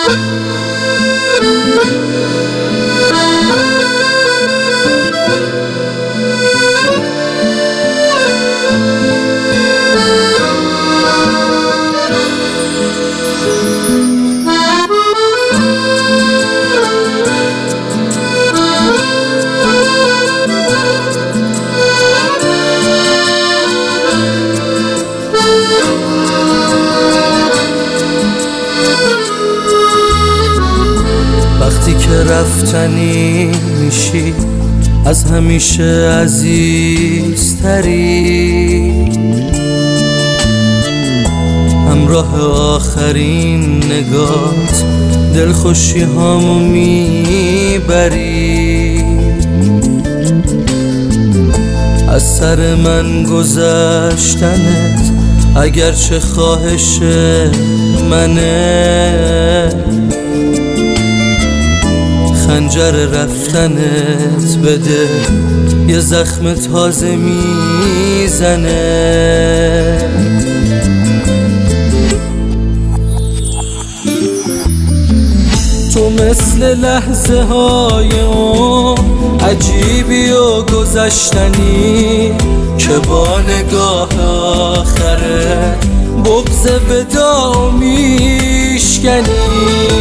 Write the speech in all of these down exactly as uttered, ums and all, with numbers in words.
وقتی که رفتنی میشی از همیشه عزیزتری، همراه آخرین نگات دلخوشی هامو میبری. از سر من گذشتنت اگرچه خواهش منه، خنجر رفتنت بده یه زخم تازه میزنه. تو مثل لحظه های اون عجیبی و گذشتنی که با نگاه آخره بغض وداع میشکنی.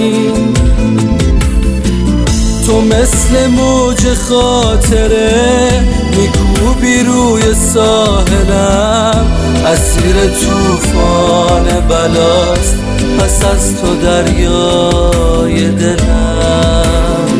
تو مثل موج خاطره میکوبی روی ساحلم، اسیر طوفان بلاست پس از تو دریای دلم.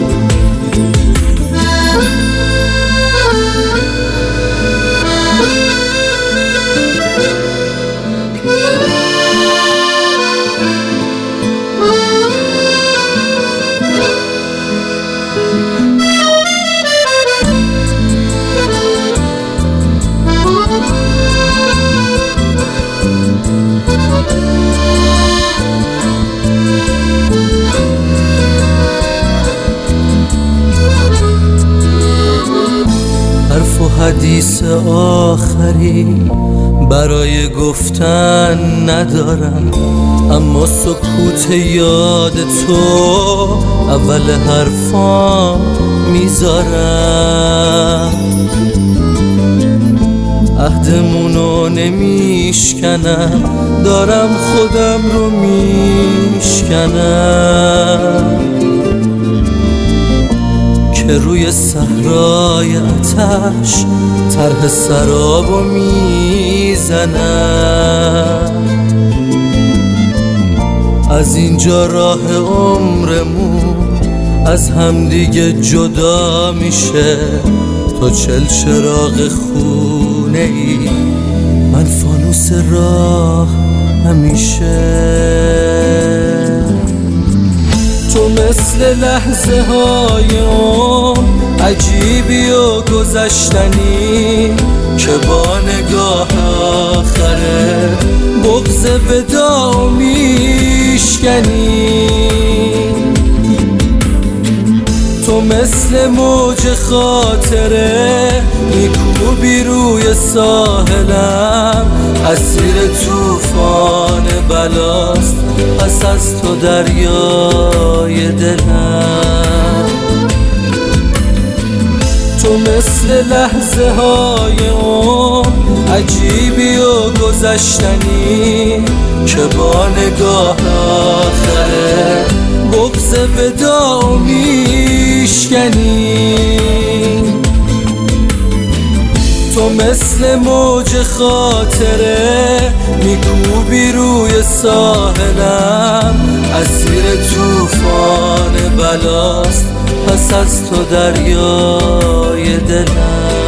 حرف و حدیث آخری برای گفتن ندارم، اما سکوت یاد تو اول حرفام میذارم. عهدمونو نمیشکنم، دارم خودم رو میشکنم که روی صحرای آتش طرح سرابو میزنم. از اینجا راه عمرمون از همدیگه جدا میشه. تو چل چراغ خونه ای، من فانوس راه همیشه. تو مثل لحظه های اون عجیبی و گذشتنی که با نگاه آخره بغض وداع میشکنی. تو مثل موج خاطره میکوبی روی ساحلم، اسیر طوفان بلاست پس از تو دریای دلم. تو مثل لحظه های اون عجیبی و گذشتنی که با نگاه آخره بغض وداع میشکنی. تو مثل موج خاطره میکوبی روی ساحلم، اسیر طوفان بلاست پس از تو دریای دلم.